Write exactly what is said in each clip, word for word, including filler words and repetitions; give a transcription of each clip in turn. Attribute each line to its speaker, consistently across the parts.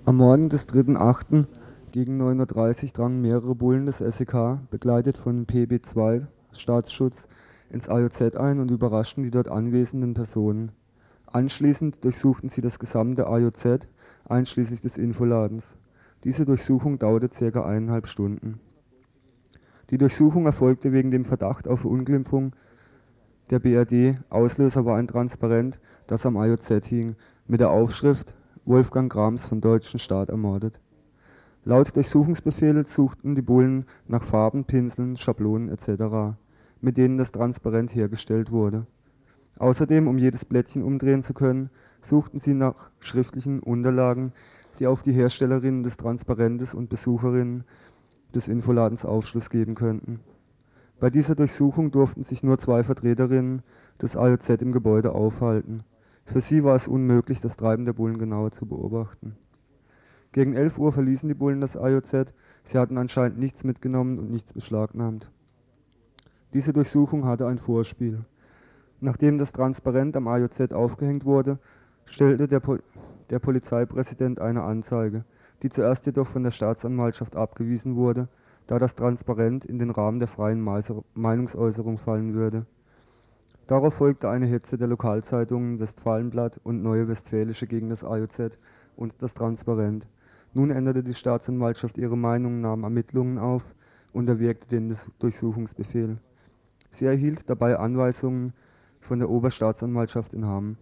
Speaker 1: Am Morgen des dritten achten gegen neun Uhr dreißig drangen mehrere Bullen des S E K, begleitet von P B zwei Staatsschutz, ins A J Z ein und überraschten die dort anwesenden Personen. Anschließend durchsuchten sie das gesamte A J Z, einschließlich des Infoladens. Diese Durchsuchung dauerte ca. eineinhalb Stunden. Die Durchsuchung erfolgte wegen dem Verdacht auf Verunglimpfung der B R D. Auslöser war ein Transparent, das am A J Z hing, mit der Aufschrift „Wolfgang Grams vom deutschen Staat ermordet“. Laut Durchsuchungsbefehl suchten die Bullen nach Farben, Pinseln, Schablonen et cetera, mit denen das Transparent hergestellt wurde. Außerdem, um jedes Blättchen umdrehen zu können, suchten sie nach schriftlichen Unterlagen, die auf die Herstellerinnen des Transparentes und Besucherinnen des Infoladens Aufschluss geben könnten. Bei dieser Durchsuchung durften sich nur zwei Vertreterinnen des A J Z im Gebäude aufhalten. Für sie war es unmöglich, das Treiben der Bullen genauer zu beobachten. Gegen elf Uhr verließen die Bullen das A J Z, sie hatten anscheinend nichts mitgenommen und nichts beschlagnahmt. Diese Durchsuchung hatte ein Vorspiel. Nachdem das Transparent am A J Z aufgehängt wurde, stellte der, Pol der Polizeipräsident eine Anzeige, die zuerst jedoch von der Staatsanwaltschaft abgewiesen wurde, da das Transparent in den Rahmen der freien Meinungsäußerung fallen würde. Darauf folgte eine Hetze der Lokalzeitungen Westfalenblatt und Neue Westfälische gegen das A J Z und das Transparent. Nun änderte die Staatsanwaltschaft ihre Meinung, nahm Ermittlungen auf und erwirkte den Durchsuchungsbefehl. Sie erhielt dabei Anweisungen von der Oberstaatsanwaltschaft in Hamm.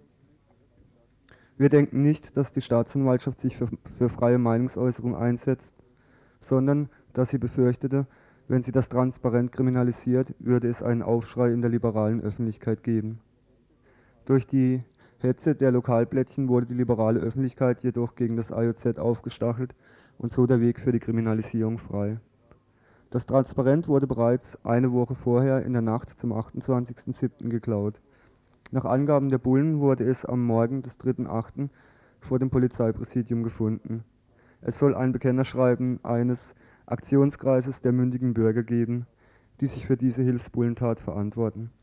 Speaker 1: Wir denken nicht, dass die Staatsanwaltschaft sich für, für freie Meinungsäußerung einsetzt, sondern dass sie befürchtete, wenn sie das Transparent kriminalisiert, würde es einen Aufschrei in der liberalen Öffentlichkeit geben. Durch die Hetze der Lokalblättchen wurde die liberale Öffentlichkeit jedoch gegen das A J Z aufgestachelt und so der Weg für die Kriminalisierung frei. Das Transparent wurde bereits eine Woche vorher in der Nacht zum achtundzwanzigsten siebten geklaut. Nach Angaben der Bullen wurde es am Morgen des dritten achten vor dem Polizeipräsidium gefunden. Es soll ein Bekennerschreiben eines Aktionskreises der mündigen Bürger geben, die sich für diese Hilfsbullentat verantworten.